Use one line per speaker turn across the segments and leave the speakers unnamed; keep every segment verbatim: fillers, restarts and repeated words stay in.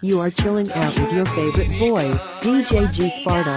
You are chilling out with your favorite boy, D J G Sparta.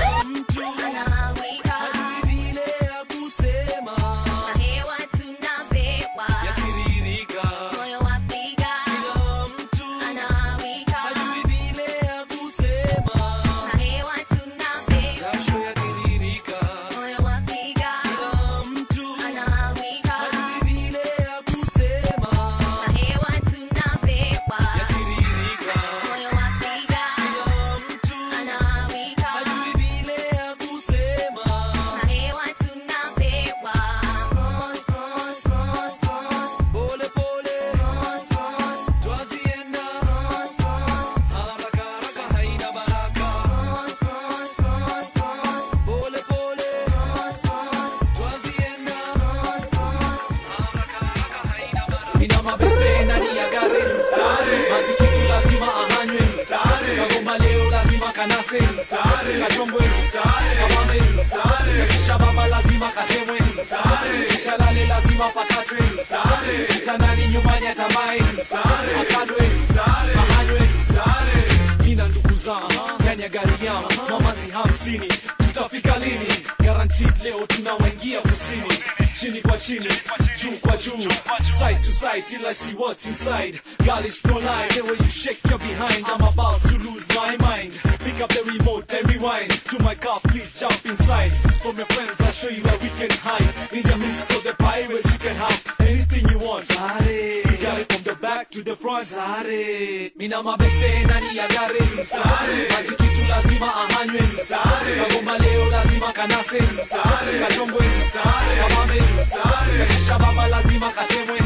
Till I see what's inside. Girl, it's no lie. The way you shake your behind, I'm about to lose my mind. Pick up the remote and rewind. To my car, please jump inside. From your friends, I'll show you where we can hide. In the midst of the pirates, you can have anything you want. Sare. You got it from the back to the front. Sare. Mina mabeste nani ya gare. Sare. Mazikitu lazima ahanywe. Sare. Kagoma leo lazima kanase. Sare. Kachombo. Sare. Kamame. Sare. Kishababa lazima katemwe.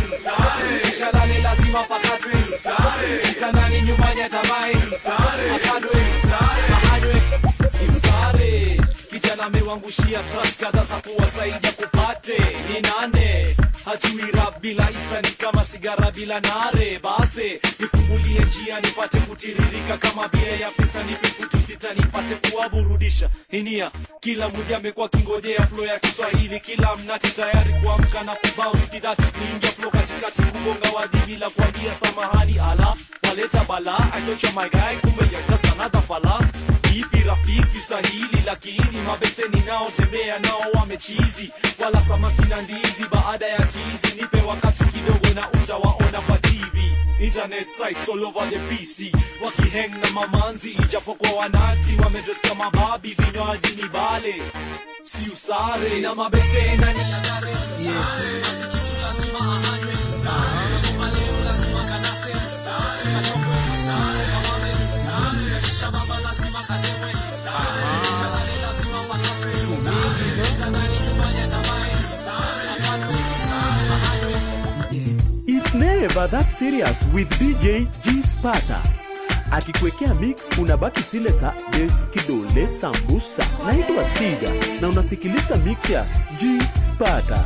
Shalale lazima pakatwe. Itanani nyumbani atamai. Akadwe. Mahadwe. Simsare. Kijana mewangushia trust kadha za kuwasaidia kupate. Ni nane. Hajui rap bila isa ni kama sigara bila nare. Base. Nifungulie njia nipate kutiririka kama bia ya pista nipe futi sita nipate kuwaburudisha. Inia. Kila mmoja amekuwa kingojea flow ya Kiswahili. Kila mnati tayari kuamka na kubounce kidati kuingia flow katikati kubonga wadi bila kuambia samahani ala. Waleta bala. I thought you're my guy. Kumbe you're just another fella. Ipi rafiki sahili lakini mabeste ninao tembea nao wamechizi. Wala samaki na ndizi baada ya chizi. Nipe wakati kidogo na utawaona kwa T V. Internet sites all over the P C. Wakihang na mamanzi ijapokuwa wanati. Wamedress kama babi vinywaji ni bale. Si usare na mabeste nani ya gare. Asikitu lazima ahanywe. Kumaleo lazima kanase. Kachombo. Kamame. Shababa lazima katemwe. Shalale lazima pakatwe. Itanani nyumbani atamai.
It's never that serious with D J G Sparta. Akikwekea mix unabaki zile za des kidole sambusa. Naitwa Stiga na unasikiliza mix ya G Sparta.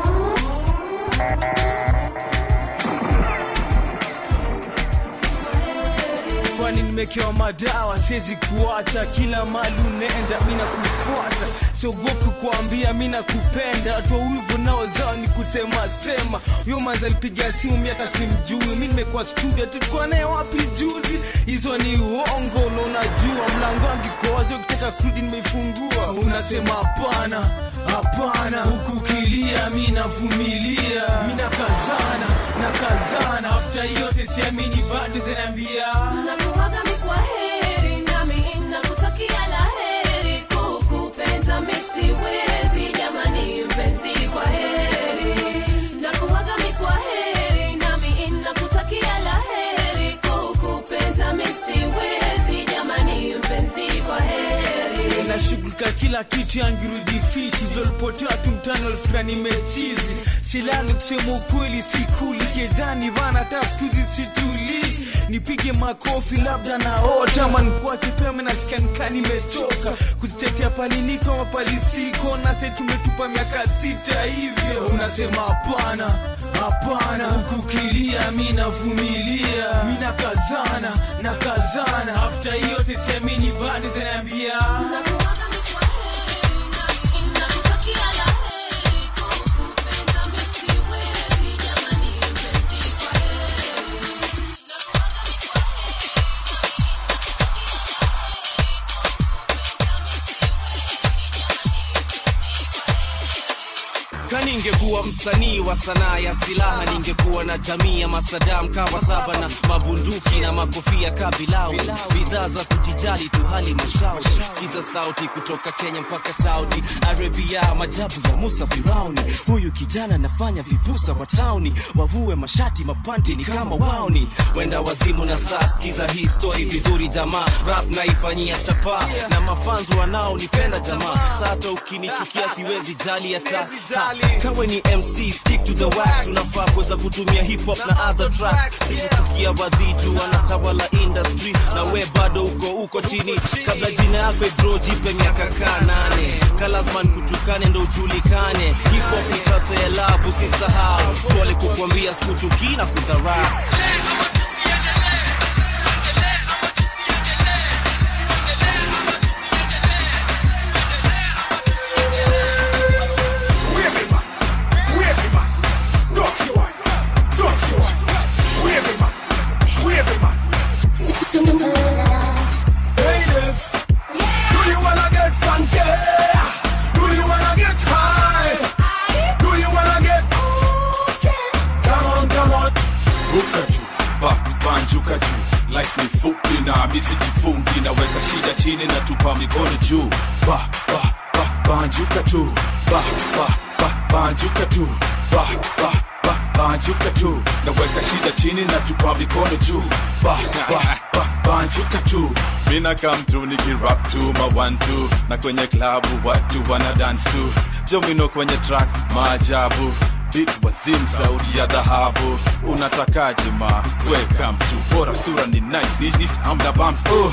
Kwani nimekewa madawa siwezi kuacha. Kila mali unaenda mina kufuata. Siogopi kuambia mina kupenda. Toa wivu nao zao ni kusema sema. Yo manza alipiga simu mimi hata simjui. Mimi nimekuwa studio tulikuwa naye wapi juzi. Hizo ni uongo na unajua. Mlango wangu kozo ukitaka kurudi nimeifungua. Unasema hapana, hapana. Huku kilia mimi navumilia. Mimi nakazana, nakazana. After yote siamini bado zinaniambia
nakuaga mikwa heri nami nakutakia laheri. Kukupenda mimi siwezi jamani mpenzi kwa heri. Nakuaga mikwa heri nami nakutakia laheri. Kukupenda mimi siwezi jamani mpenzi kwa heri.
Nashughulika kila kitu yangirudi fiti. Vilipotea tumtano alifika nimechizi. Silali kusema ukweli sikuli. Kejani vana taskuzi situli. Nipige makofi labda na ota. Ama nikuache pema nasikia nika nimechoka. Kujitetea pali niko mapali siko. Na sasa tumetupa miaka sita hivyo. Unasema hapana, hapana. Huku kilia mimi navumilia. Mimi nakazana, nakazana. After yote siamini bado zinaniambia
ningekuwa msanii wa sanaa ya silaha, ningekuwa na jamii ya masadam kawa saba na mabunduki na makofia kabilau, bidhaa za kujijali tu hali mashauri. Sikiza sauti kutoka Kenya mpaka Saudi Arabia, majabu ya Musa Firauni. Huyu kijana nafanya vipusa wa tauni, wavue mashati mapanti ni kama waoni, wenda wazimu na saa. Sikiza hii story vizuri jamaa, rap naifanyia chapa na mafanzu wanao nipenda jamaa. Sasa ukinichukia siwezi jali hata kawe ni M C, stick to the wax. Unafaa kuweza kutumia hip hop na other tracks. Sikuchukia wadhiju wanatawala industry na we bado uko uko chini. Kabla jina yako bro jipe miaka kaa nane, kalazman kutukane ndo ujulikane. Hip hop ni culture ya love usisahau, pole kukwambia sikuchuki na kudharau.
Life ni fupi na misi jifungi, na weka shida chini na tupa mikono juu. Ba, ba, ba, banjuka tu. Ba, ba, ba, banjuka tu. Ba, ba, ba, banjuka tu. Na weka shida chini na tupa mikono juu. Ba, ba, ba, banjuka tu. Mina come through niki rap tu ma one two, na kwenye klabu watu wana dance tu. Jomino kwenye track maajabu, beat wazim sauti ya dhahabu. Unatakaje ma weka mtu bora sura ni nice is is amna bumps. Oh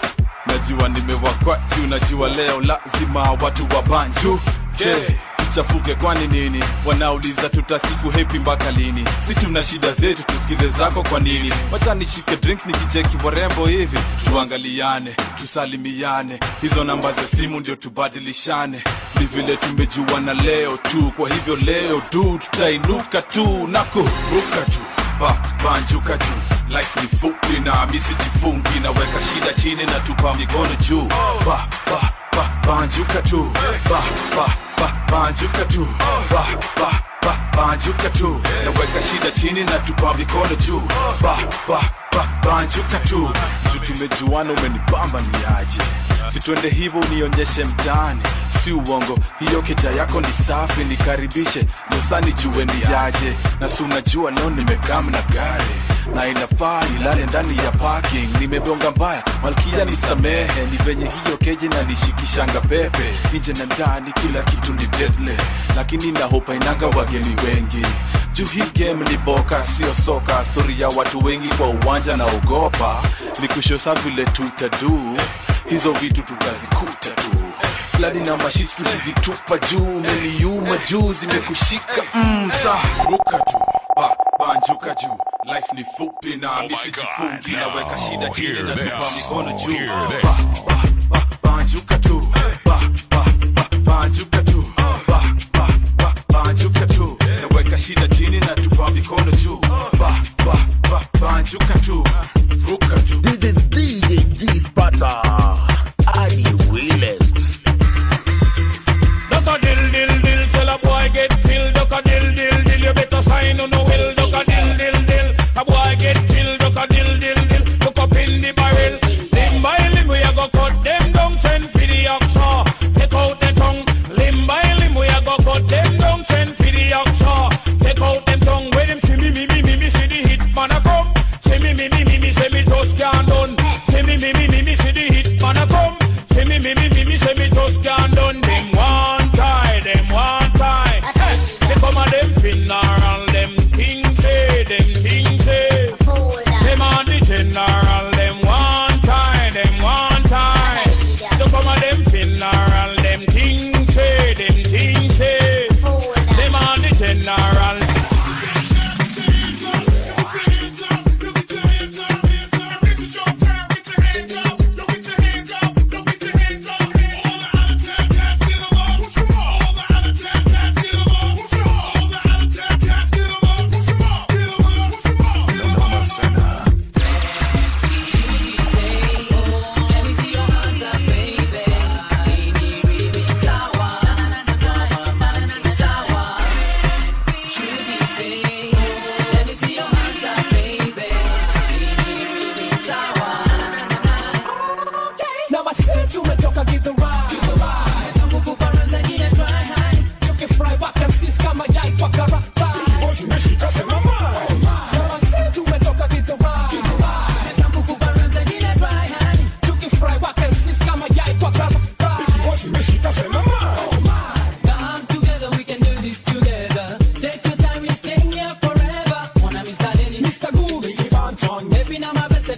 najua nimewakwa juu, najua leo lazima watu wabanju. Okay chafuke kwani nini, wanauliza tutasifu happy mpaka lini. Si tuna shida zetu tusikize zako kwa nini. Wacha nishike drinks nikicheki warembo hivi, tuangaliane tusalimiane, hizo namba za simu ndio tubadilishane. Ni vile tumejuana leo tu, kwa hivyo leo du tutainuka tu na kuruka tu. Ba, banjuka juu. Life ni fupi na misi jifungi, na weka shida chini na tupa mikono juu. Ba, ba, ba, banjuka tu. Ba, ba, ba, banjuka tu. Ba, ba, ba, banjuka tu. Na weka shida chini na tupa mikono juu. Ba, ba, ba, banjuka tu. Tumejuana umenibamba ni aje, situende hivyo unionyeshe mtaani. Si uongo, hiyo keja yako ni safi, nikaribishe nyosani juwe ni yaje. Na si unajua leo nimekam na gari, na inafaa ilale ndani ya parking. Nimebonga mbaya, malkia nisamehe, ni venye hiyo keje na nishikishanga pepe. Nje na ndani kila kitu ni deadly, lakini na hopa inanga wageni wengi. Juu hii game ni boka sio soka, story ya watu wengi kwa uwanja na ugopa. Nikushosa vile tutadu, hizo vitu tutazikuta tu. Bloody na mashit tulizitupa juu, niliuma juu zimekushika mm, saa ruka juu. Ba, banjuka juu. Life ni fupi na misi jifungi, na weka shida chini na tupa mikono juu. Ba, ba, ba, banjuka tu. Ba, ba, ba, banjuka tu. Ba, ba, ba, banjuka tu. Na weka shida chini na tupa mikono juu. Ba, ba, ba, banjuka tu. Ruka juu.
This is D J G Sparta, are you realist?
Duck a dill dill dill, tell a boy get killed. Duck a dill dill dill, you better sign on no will. Duck a dill dill dill, a boy get killed. Duck a dill dill dill, look up in the barrel. Limb by limb we a go cut them down, send for the oxa. Take out the tongue. Limb by limb we a go cut them down, send for the oxa. Take out them tongue. Where them see me me me me me see the hit man a come. See me me me me me say me just can't done. See me me me me me see the hit man a come. See me me me me me say me just can't done. Them one tie, them one tie. Hey, they come a them funeral, them things say, them things say. Them on the general, them one tie, them one tie. They come a them funeral, them things say, them things say. Them on the general.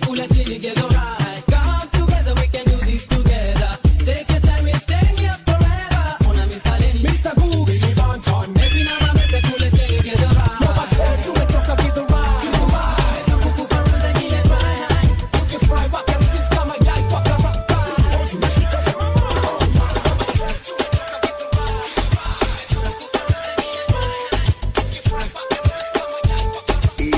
kula chini get alright. Come together, we can do this together. Take your time, we're staying here forever. Ona Mister Lenny, Mister Gooks, Benny Banton. Every now and then, the kula chini get alright. Mama said to it, talk about the ride. To the ride, so kuku parunda gile fry. Kuki fry, back and sis, come and die, waka waka. Ozi mashika sama mama. Mama said to it, talk about the ride. To the ride, so kuku parunda gile fry. Kuki fry, back and sis, come and die, waka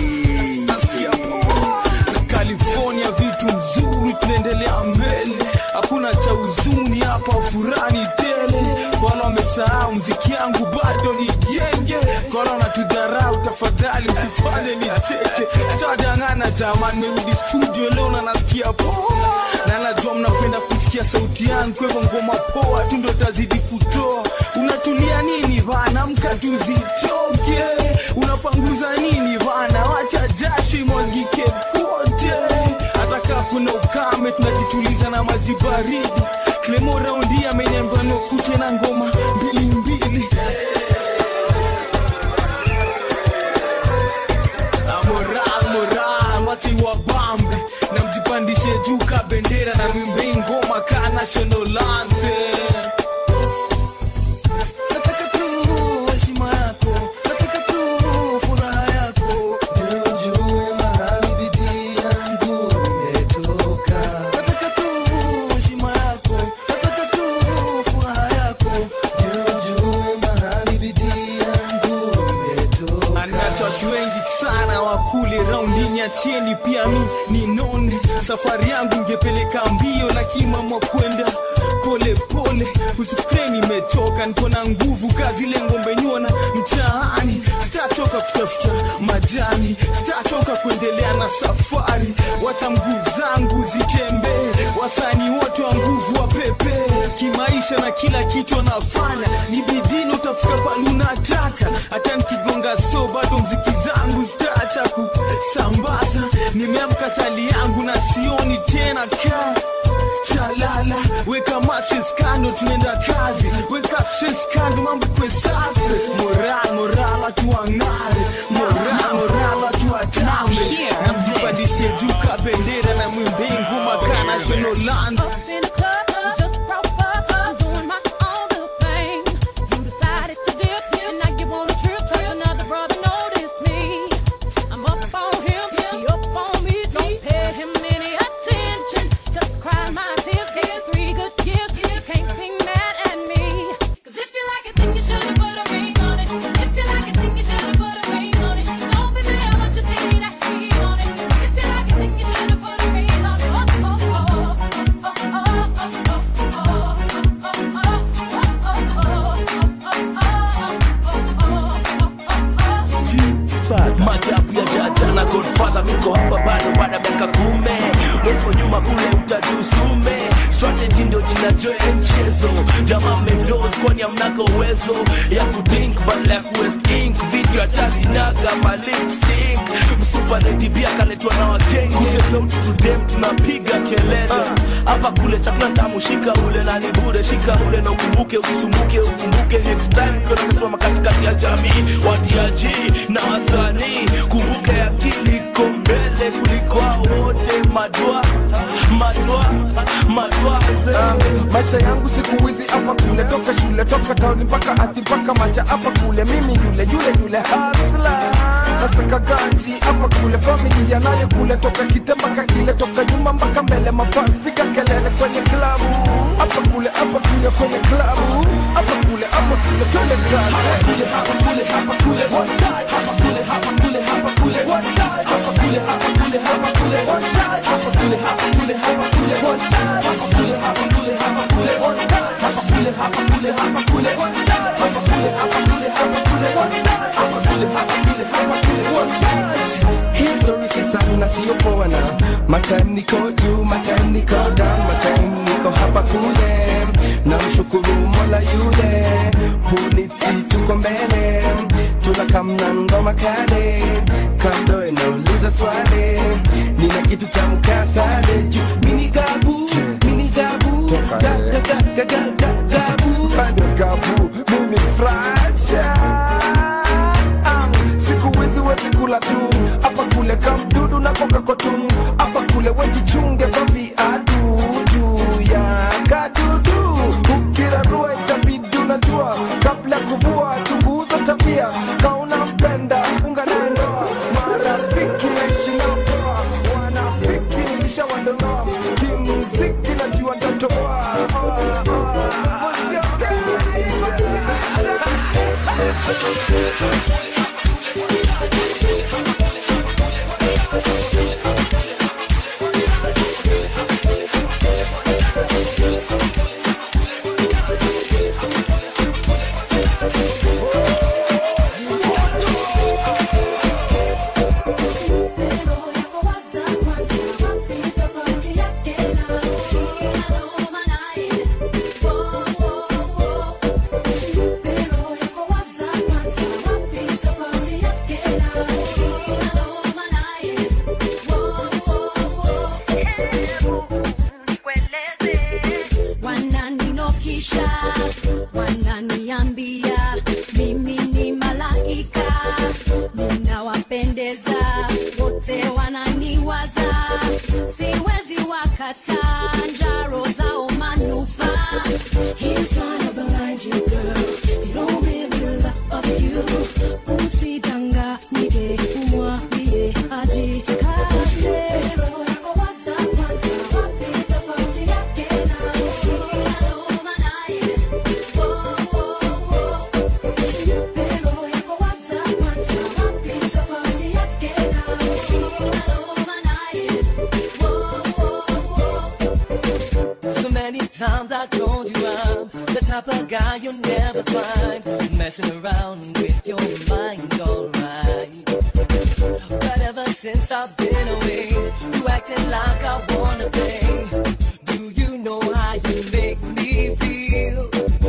waka.
California vitu mzuri, tunaendelea mbele, hakuna cha huzuni hapa, furani tele. Wala wamesahau mziki yangu bado ni genge, wala wanatudharau, tafadhali usifanye nicheke. Sitadanganya jamani, nimerudi studio leo na nasikia poa, na najua mnapenda kusikia sauti yangu, kwa hivyo ngoma poa tu ndo tazidi kutoa. Unatulia nini bana, mka tuzitoke, unapanguza nini bana, wacha jasho imwagike kote. Hata kama kuna ukame tunajituliza na maji baridi. Clemo raundi ameniambia nokute na ngoma mbili mbili. Moral moral wati wabambe, na mjipandishe juu ka bendera, na mwimbe ngoma ka national anthem.
Nataka tu heshima yako, nataka tu furaha yako, ndio ujue mahali bidii yangu imetoka. Nataka tu heshima yako, nataka tu furaha yako, ndio ujue mahali bidii yangu imetoka.
Anacho watu wengi sana wakule raundi nyatieni, pia mi ninone. Safari yangu ngepeleka mbio, lakini mama kwenda pole pole. Usifikiri nimechoka, niko na nguvu, kazi ile ngombe nyona mtaani. Sitachoka kutafuta majani, sitachoka kuendelea na safari. Wacha mguu zangu zitembee, wasanii wote wa nguvu wa pepe. Kimaisha na kila kitu wanafanya, ni bidii utafika pale unataka. Hata nikigonga so bado mziki zangu sitaacha kusambaza. Nimeamka tali yangu na sioni tena ka chalala. Weka mattress kando, tunaenda kazi. Weka stress kando, mambo kwe safi. Moral moral watu wang'are, moral moral watu watambe. Na mjipandishe juu ka bendera, na mwimbe ngoma ka national anthem.
Up in the club, just proper, doing my own little thing. You decided to dip, and now you wanna trip, 'cause another brother noticed me. I'm up on him, he up on me. Don't pay him any attention, 'cause cry my tears, get three good years. You can't be mad at me, 'cause if you like it, then you should've put a ring on it. If you like it, then you should've put a ring on it. Don't be mad what you see that he on it. If you like it, then you should've put a ring on it. Oh, oh, oh, oh, oh,
Majabu ya jaja na Godfather, miko hapa bado baada miaka kume. Mweko nyuma kule utajusume, strategy ndio jina joe mchezo. Jamaa mmendoz kwani hamnaga uwezo ya kuthink badala ya kuwest ink. Video hatazi naga ma lip sync, msupa lady bia kaletwa na wakenge. Kute sauti tudem tunapiga kelele, hapa kule chakula tamu shika ule na ni bure. Shika ule na ukumbuke, usisumbuke ukumbuke. Next time kuna mesimama katikati ya jamii, watiaji na wasanii. Kumbuke akili iko mbele kuliko wote. Madwa, madwa, madwa.
uh, Maisha yangu siku hizi hapa kule, toka shule, toka town mpaka ati mpaka macha hapa kule. Mimi yule yule yule hustler, nasaka ganji hapa kule. Familia nayo kule, toka kitamba kakile, toka nyuma mpaka mbele. Mafans piga kelele kwenye klabu, hapa kule, hapa kule kwenye klabu, hapa kule, hapa kule twende kazi. Hapa kule, hapa kule, one time. Hapa kule, hapa kule, hapa kule, one time. Hapa kule, hapa kule, hapa kule, one time. Hapa kule, hapa kule, hapa kule, one time. Hapa kule, hapa kule, hapa kule, one time. Hapa kule, hapa kule, hapa kule, one time. Hapa kule, hapa kule, hapa kule, one time. Hapa kule, hapa kule, hapa kule, one time. History si sana sio poa na my time niko juu, my time niko down, my time niko hapa kule. Na mshukuru Mola yule, polisi tuko mbele, tunakamna ngoma kale. Kando inauliza swali, nina kitu cha mkasale. Mini gabu, mini gabu, gaga gaga gaga gabu, bado gabu, mimi fracha. Siku hizi wezi kula tu, hapa kule kamdudu na koka kotu. Hapa kule kule wejichunge babi adudu ya kadudu ukirarua itabidi unajua kabla kuvua chunguza tabia kauna mpenda unga na ndoa marafiki naishi na mpoa wanafiki nilisha wandonoa kimuziki najua ndatoa
Wananinikisha, wananiambia mimi ni malaika, ninawapendeza wote, wananiwaza siwezi wakata njaro zao manufaa. He's trying to blind you girl, he don't really love you. Usidanganyike, umwambie ajikate.
Times I told you I'm the type of guy you'll never find messing around with your mind, alright. But ever since I've been away, you acting like I wanna play. Do you know how you make me feel?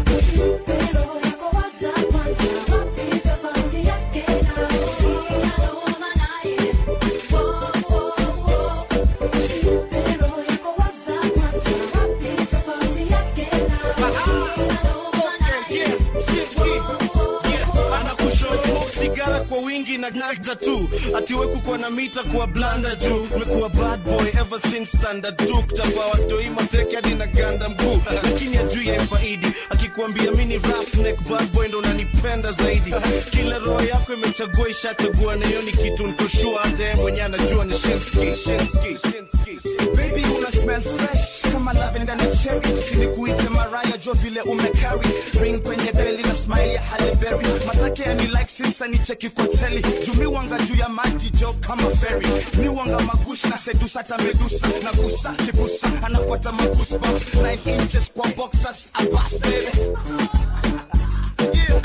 Na nagda tu atiwe kukuwa na mita kuwa blanda juu umekuwa bad boy ever since standard two kutapa watoi mateke hadi na ganda mkuu lakini ajui ya mfaidi akikuambia mini rough neck bad boy ndo unanipenda zaidi kila roho yako imechagua ishachagua na hiyo ni kitu nikoshua hata yeye mwenye anajua ni Shinski Shinski Shinski baby una smell fresh kama lavender na cherry sinikuite Mariah jo vile umecarry ring kwenye belly na smile ya Halle Berry matake ya ni like since ni cheki kwa teli jumi wanga juu ya maji jo kama ferry mi wanga magush na sedusa hata medusa na kusa kibusa anafuata magusba nine inches kwa boxers a boss baby yeah.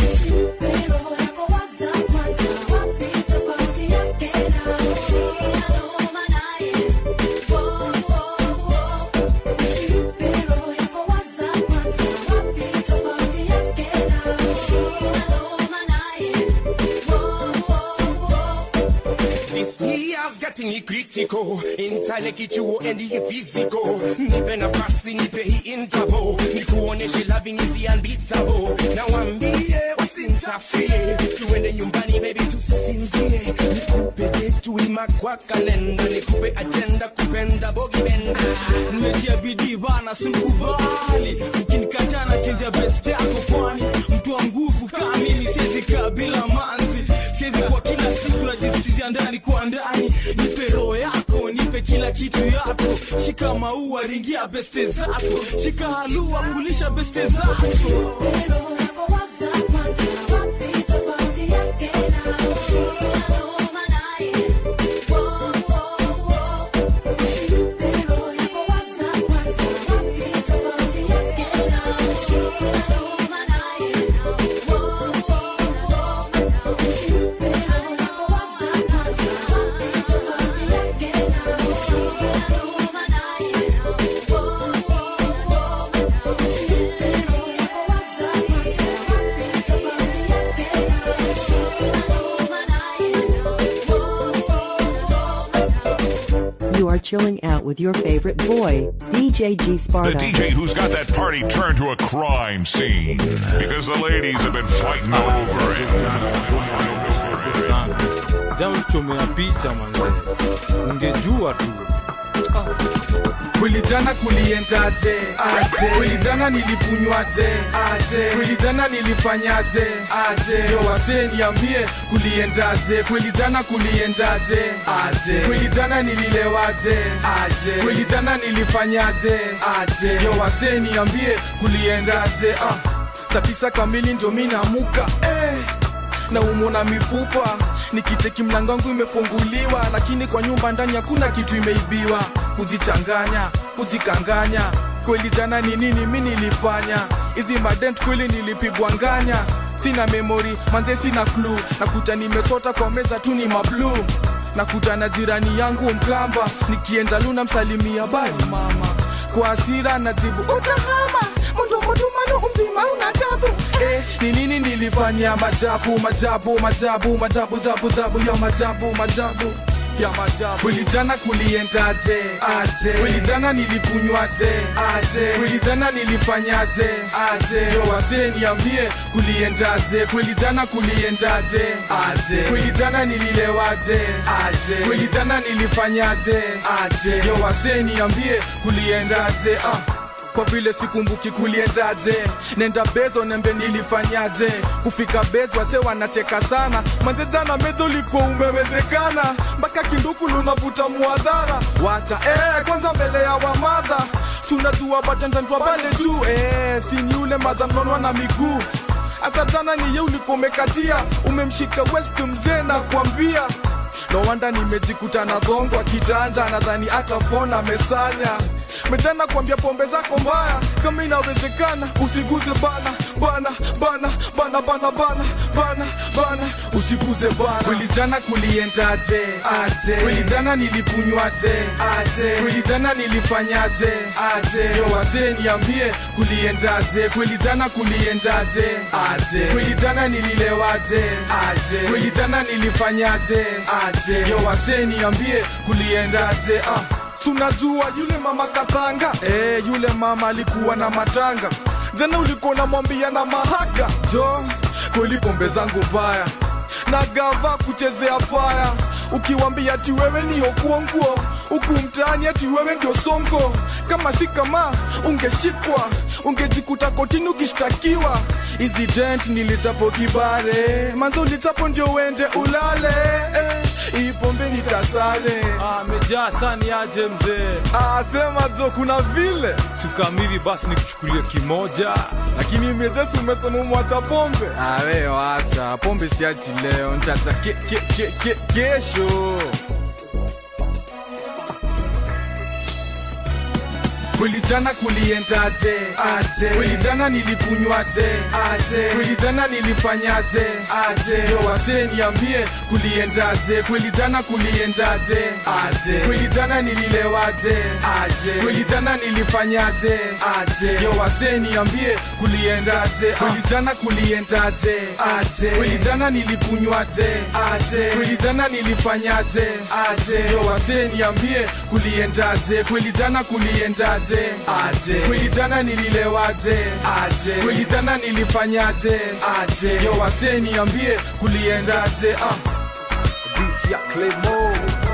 Getting critical intale kichuo and the physical nipe nafasi nipe hii interval nikuoneshe loving is unbeatable na wambie usintafie tuende nyumbani baby tusinzie nikupe date ima kwa kalenda nikupe agenda kupenda bogi benda
nimetia bidii bana simkubali ukinikatana chenja best yako kwani mtu wa nguvu kamili siwezi kabila manzi siwezi kwa kila siku najisitizia ndani kwa ndani nipe roho yako nipe kila kitu yako shika maua ringia beste zako shika halua kulisha beste zako
Chilling out with your favorite boy, D J G Sparta.
The D J who's got that party turned to a crime scene because the ladies have been fighting over it.
Jamu chomea picha manze. Ungejua tu.
Kweli jana kuliendaje? Aje. Kweli jana nilikunywaje? Aje. Kweli jana nilifanyaje? Aje. Yo wase niambie kuliendaje? Kweli jana kuliendaje? Aje. Kweli jana nililewaje? Aje. Kweli jana nilifanyaje? Aje. Yo wase niambie kuliendaje? Ah. Saa tisa kamili ndo mimi namuka. Eh. Na umona mifupa nikicheki mlango wangu imefunguliwa, lakini kwa nyumba ndani hakuna kitu imeibiwa. Kujichanganya, kujikanganya, kweli jana ni nini mimi nilifanya? Hizi madent kweli nilipigwa nganya. Sina memory, manze sina clue. Nakuta nimesota kwa meza tu ni mablu. Nakuta na jirani yangu Mkamba, nikienda Luna msalimia bali mama. Kwa hasira najibu utahama, mundu mundu manu umzima unatabu. Eh, ni nini nilifanya? Majabu, majabu, majabu, majabu, jabu, jabu, ya majabu, majabu ya majabu. Kweli jana kuliendaje? Aje. Kweli jana nilikunywaje? Aje. Kweli jana nilifanyaje? Aje. Yo wase niambie kuliendaje? Kweli jana kuliendaje? Aje. Kweli jana nililewaje? Aje. Kweli jana nilifanyaje? Aje. Yo wase niambie kuliendaje? Ah. Kwa vile sikumbuki kuliendaje, nenda bezo nembe nilifanyaje. Kufika bezo wase wanacheka sana, manze jana mezo ulikuwa umewezekana. Mpaka kinduku lunavuta muadhara. Wacha eh kwanza mbele ya wamadha, sunajua batandandwa pale tu. Eh sini ule madha mnonwa na miguu. Asa jana ni ye ulikuwa umekatia, umemshika West mzee na kuambia. No wanda nimejikuta na dhongo kitanda, nadhani hata phone amesanya. Metana kuambia pombe zako mbaya, kama inawezekana usiguze bana bana bana bana bana bana bana bana usiguze bana. Kweli jana kuliendaje? Aje. Kweli jana nilikunywaje? Aje. Kweli jana nilifanyaje? Aje. Yo wase niambie kuliendaje? Kweli jana kuliendaje? Aje. Kweli jana nililewaje? Aje. Kweli jana nilifanyaje? Aje. Yo wase niambie kuliendaje? Ah. Sunajua yule mama Katanga, eh yule mama alikuwa na matanga. Jana ulikuwa unamwambia na mahaga, jo kweli pombe zangu baya na gava kuchezea fire. Ukiwambia ati wewe ni okuonguo, huku mtaani ati wewe ndio songo. Kama si kama ungeshikwa, ungejikuta kotini ukishtakiwa. Hizi dent nilitapo kibare, manzo ulitapo ndio wende ulale. Eh, hii pombe nitasale.
Ah, mejaa sani aje mzee.
Ah, sema zo kuna vile
Sukamili basi nikuchukulia kimoja.
Lakini mezesi umesema umwacha pombe. Ah, wewe wacha pombe, siachi leo, nitacha ke, ke, ke, ke, kesho. Kweli jana kuliendaje? Aje. Kweli jana nilikunywaje? Aje. Kweli jana nilifanyaje? Aje. Yo wase niambie kuliendaje? Kweli jana kuliendaje? Aje. Kweli jana nililewaje? Aje. Kweli jana nilifanyaje? Aje. Yo wase niambie kuliendaje? Kweli jana kuliendaje? Aje. Kweli jana nilikunywaje? Aje. Kweli jana nilifanyaje? Aje. Yo wase niambie kuliendaje? Kweli jana kuliendaje? Aje. Kweli jana nililewaje? Aje. Kweli jana nilifanyaje? Aje. Yo wase niambie kuliendaje? Ah. Beach ya Claymore.